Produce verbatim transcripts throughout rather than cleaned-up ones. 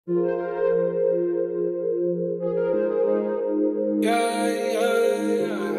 Yeah, yeah,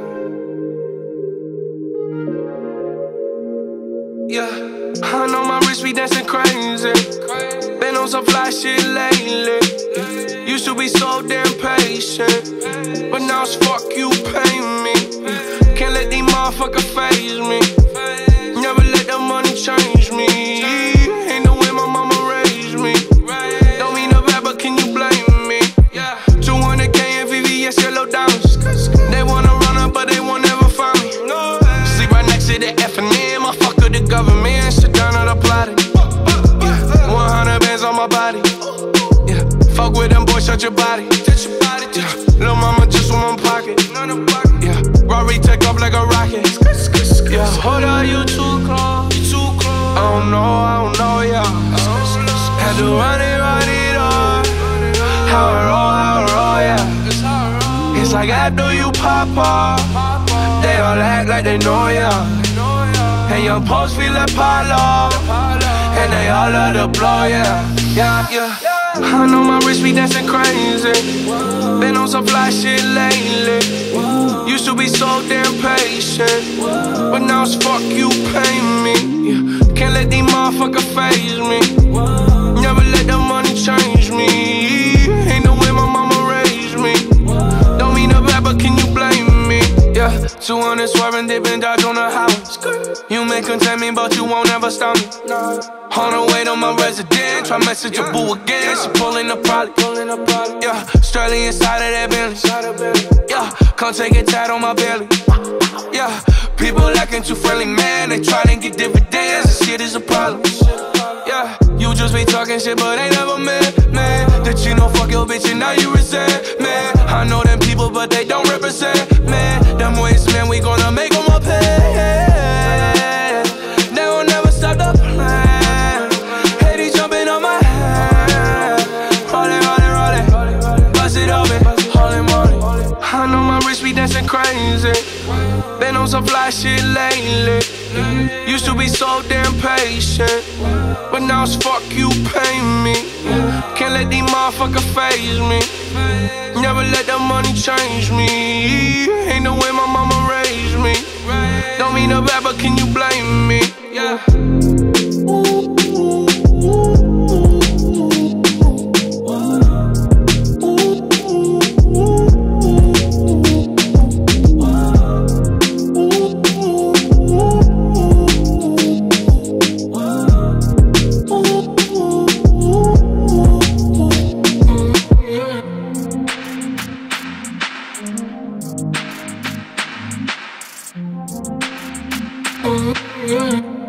yeah. Yeah, I know my wrist be dancing crazy. Been on some fly shit lately. Used to be so damn patient, but now it's fuck you pay me. Can't let these motherfuckers faze me. Never let the money change me. Ain't the way my mama raised me. Don't mean no bad, but can you blame me? two hundred K and V V S yellow diamonds. They wanna run up, but they won't ever find me. Sleep right next to the F and M. I fuck with the government. Sit down and apply it. Yeah. one hundred bands on my body. Yeah. Fuck with them boys, shut your body. Yeah. Lil' mama just in one pocket. Yeah. Rory take off like a rocket. Yeah. Hold up, you too close. Too close. I don't know, I don't know, yeah. Had to run it, run it on. How I roll, how I roll, yeah. It's like after you pop off, they all act like they know, yeah. And your post feel like Apollo, and they all love the blow, yeah. Yeah, yeah. I know my wrist be dancing crazy. Been on some fly shit lately. Used to be so damn patient, but now it's fuck you pay me. Yeah. Can't let these motherfuckers faze me. Never let the money change me. Ain't the way my mama raised me. Don't mean no bad, but can you blame me? Yeah. two hundred swerving, dipping, dodge on the house. You may contain me, but you won't ever stop me. On the way to my residence, try message your boo again. She pulling the product, yeah. Sterling inside of that Bentley, yeah. Come take a tat on my belly, yeah. People acting too friendly, man. They try to get dividends, this shit is a problem, yeah. You just be talking shit, but ain't never met, man. That you know fuck your bitch and now you resent, man. I know them people, but they don't represent, man. Them ways, man, we gonna make them up pay. They will never stop the plan. Haiti jumping on my head. Rollin', rollin', rollin', bust it open, holy moly. I know my wrist be dancing crazy. Been on some fly shit lately. Used to be so damn patient, but now it's fuck you pay me. Can't let these motherfuckers faze me. Never let the money change me. Ain't the way my mama raised me. Don't mean no bad, but can you blame me? Yeah. Mm-hmm.